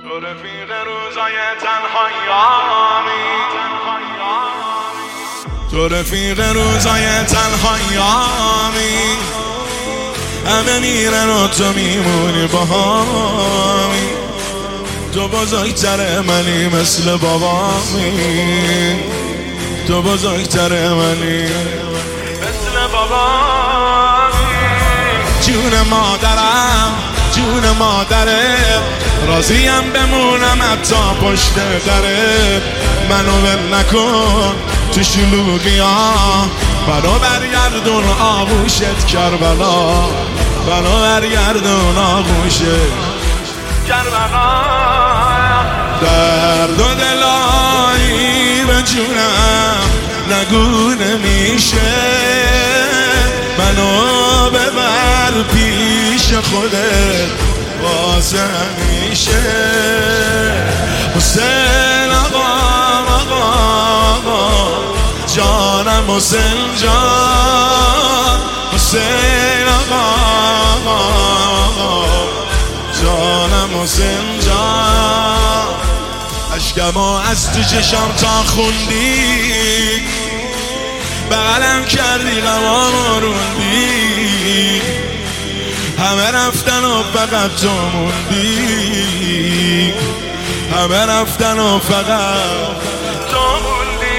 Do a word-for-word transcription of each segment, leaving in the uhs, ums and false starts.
تو رفیق روزای تنهاییامی، تو رفیق روزای تنهاییامی، همه میرن و تو میمونی باهامی. تو بزرگتر منی مثل بابامی، تو بزرگتر منی مثل بابامی. جون مادرم، جون مادره، راضیم بمونم حتی پشت دره. منو ول نکن تو شلوغیا، منو برگردون آغوشت کربلا، منو برگردون آغوشت کربلا. درد و دلایی به جونم نگو نمیشه، منو ببر پیش خودت واسه همیشه. حسین آقا آقا آقا جانم، حسین جان، حسین آقا آقا جانم، حسین جان. اشکمو از تو چشم تا خوندی، بغلم کردی غمامو روندی. همه رفتن و فقط تو موندی، همه رفتن و فقط تو موندی.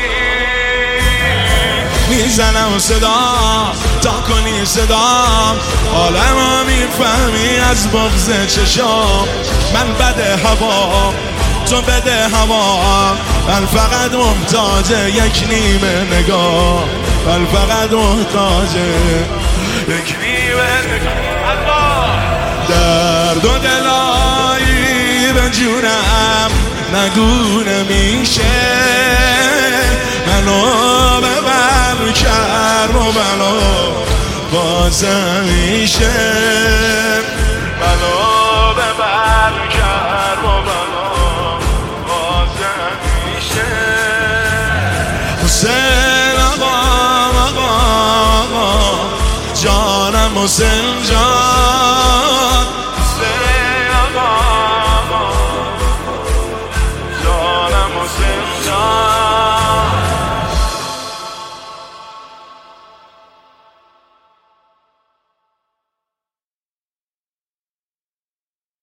میزنم صدا تا کنی صدا، عالمو میفهمی از بغض چشام. من بده هوا تو بده هوا، من فقط محتاج یک نیمه نگاه، من فقط محتاج یک نیمه نگاه. درد و دلایی به جونم نگو نمیشه، منو ببر کرب و بلا بازم میشه. منو ببر کرب و بلا بازم میشه. حسین آقا آقا آقا جانم، حسین جان،